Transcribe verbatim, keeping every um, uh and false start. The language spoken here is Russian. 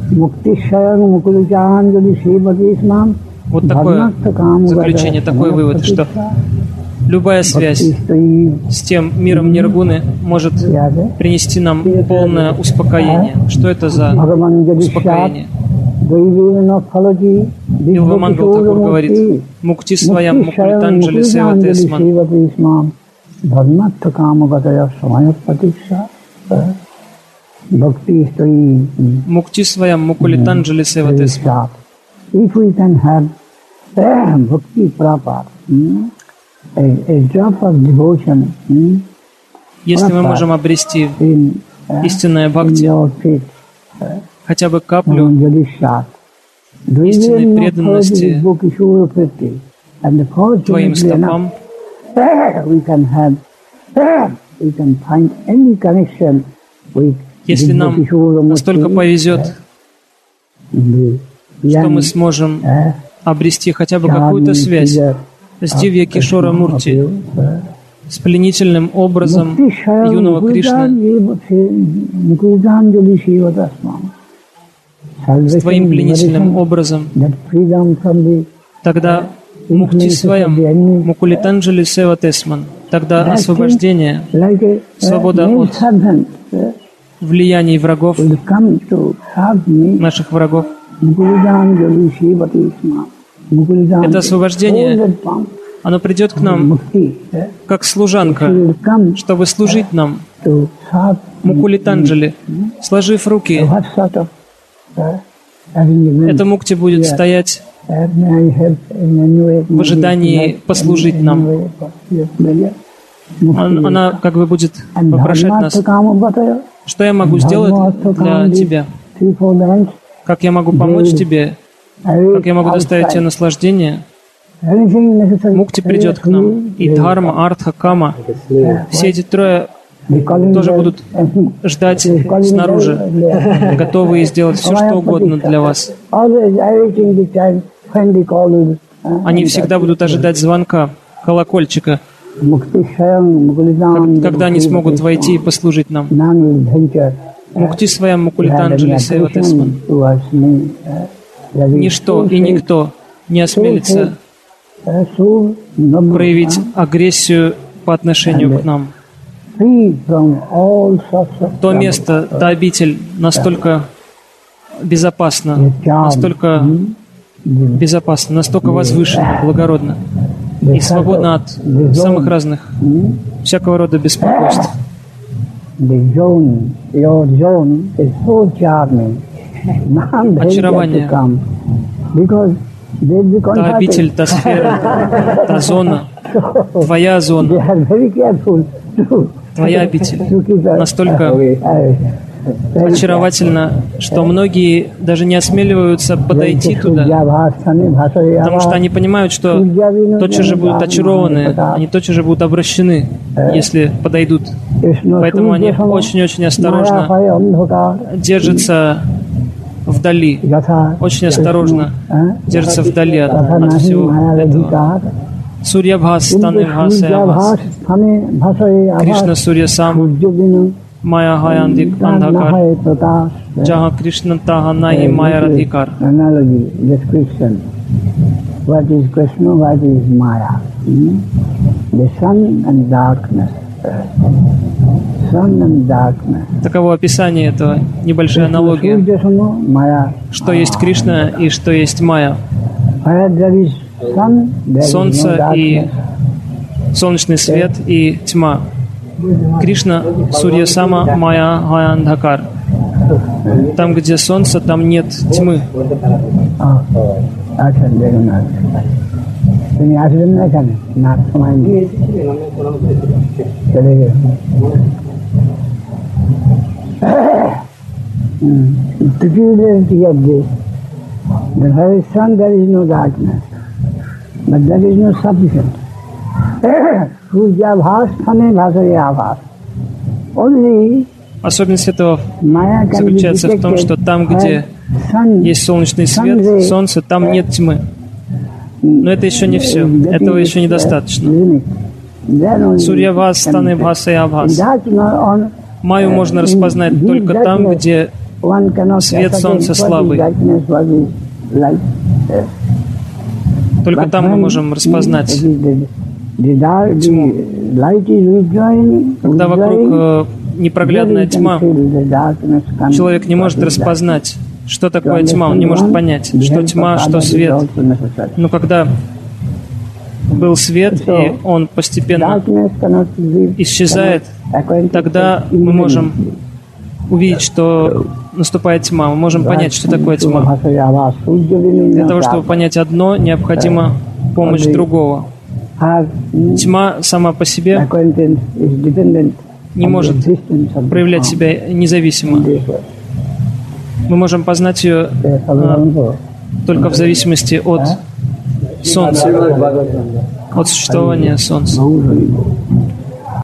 Вот такое заключение, такой вывод, что любая связь с тем миром Ниргуны может принести нам полное успокоение. Что это за успокоение? Билва-мангал Такур говорит: «Мукти своям мукулитанджали севатесман». Мукти своям мукулитанджали севатесман. Если мы можем обрести истинное бхакти, хотя бы каплю истинной преданности Твоим стопам, если нам настолько повезет, что мы сможем обрести хотя бы какую-то связь с Дивья Кишора Мурти, с пленительным образом юного Кришны, с Твоим пленительным образом, тогда мукти своям, мукулитанджали севатесман, тогда освобождение, свобода от влияний врагов, наших врагов. Это освобождение, оно придет к нам как служанка, чтобы служить нам, мукулитанджали, сложив руки. Эта мукти будет стоять в ожидании послужить нам. Она как бы будет вопрошать нас: что я могу сделать для тебя? Как я могу помочь тебе? Как я могу доставить тебе наслаждение? Мукти придет к нам. И дхарма, артха, кама. Все эти трое тоже будут ждать снаружи, готовые сделать все, что угодно для вас. Они всегда будут ожидать звонка, колокольчика, когда они смогут войти и послужить нам. Мукти своям мукулитанджали севатесман. Ничто и никто не осмелится проявить агрессию по отношению к нам. То место, та обитель настолько безопасна, настолько безопасна, настолько возвышена, благородна и свободна от самых разных, всякого рода беспокойств. Очарование, та обитель, та сфера, та зона, твоя зона, твоя обитель настолько очаровательна, что многие даже не осмеливаются подойти туда, потому что они понимают, что тотчас же будут очарованы, они тотчас же будут обращены, если подойдут. Поэтому они очень-очень осторожно держатся вдали, очень осторожно держатся вдали от, от всего этого. Сурьябхас, Таневхас, Ябхас, Кришна Сурья Сам, Майя Хаяндик Андхакар, Джаха Кришна Таха Наи Майя Радхикар. What is Krishna, what is Maya? Hmm? The sun and darkness. Sun and darkness. Таково описание этого, небольшая аналогия. Что есть Кришна и что есть Майя. Солнце и солнечный свет и тьма. Кришна, Сурья Сама, Майя Хаяндхакар. Там, где солнце, там нет тьмы. The very sun, there is no darkness, but there is no sufficient. Only особенность этого заключается в том, что там, где есть солнечный свет, солнце, там нет тьмы. Но это еще не все. Этого еще недостаточно. Сурьявас, Таневхас и Абхас. Майю можно распознать только там, где свет солнца слабый. Только там мы можем распознать тьму. Когда вокруг непроглядная тьма, человек не может распознать, что такое тьма, он не может понять, что тьма, что свет. Но когда был свет, и он постепенно исчезает, тогда мы можем увидеть, что наступает тьма. Мы можем понять, что такое тьма. Для того, чтобы понять одно, необходима помощь другого. Тьма сама по себе не может проявлять себя независимо. Мы можем познать ее а, только в зависимости от Солнца, от существования Солнца.